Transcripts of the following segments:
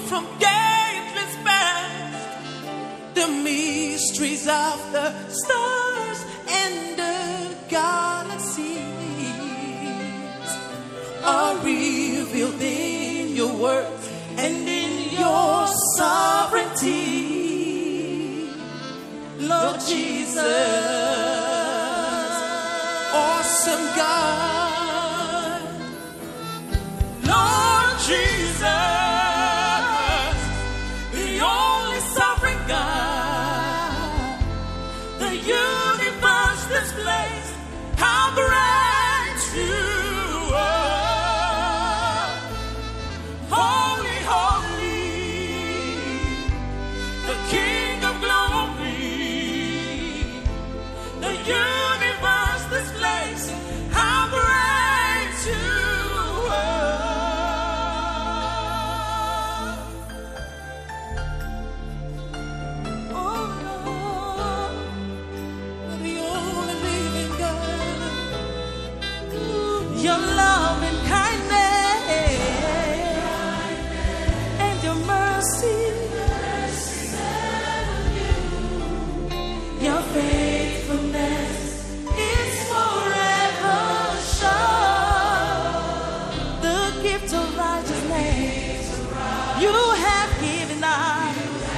from gameless past, the mysteries of the stars and the galaxies are revealed in your word and in your sovereignty, Lord Jesus, awesome God, Lord Jesus, the only sovereign God, the universe displays how great you are. Holy, holy, the King of glory, the universe displays how great you are. Oh Lord, the only living God, your love and kindness and your mercy, your faithfulness is forever sure. The gift of righteousness you have given us.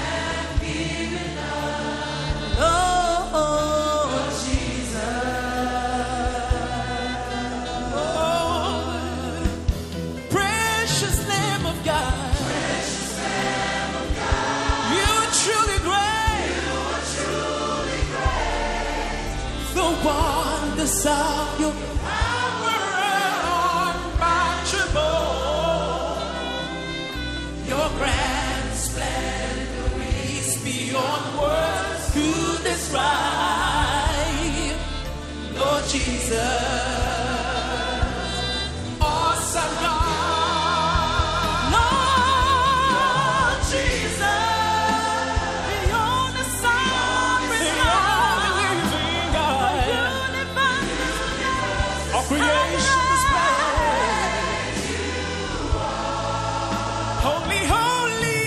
Oh, Jesus. Oh, precious Lamb of God. You are truly great. The wonders of your power are unmatchable. Your grand splendor is beyond words to describe. Lord Jesus, awesome God, Lord Jesus, the only sovereign God, the living God, the universe, all creation displays. Holy, holy,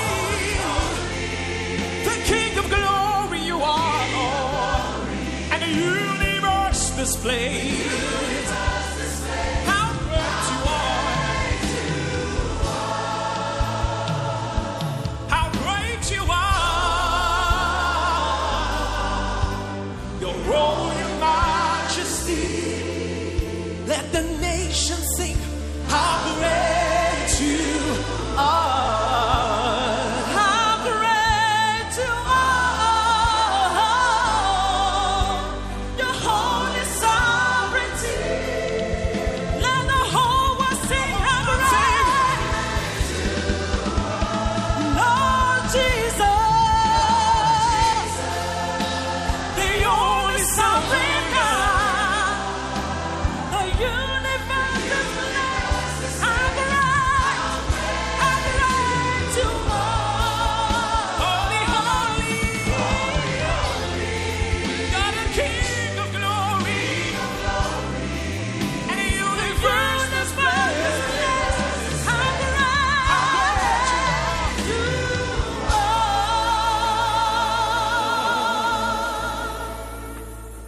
the King of glory you are, Lord, and the universe displays how great you are, how great you are, your royal majesty. Let the nations sing how great you are. How great you are. Your holy sovereignty. Let the whole world sing how great. Lord Jesus, the only sovereign God, the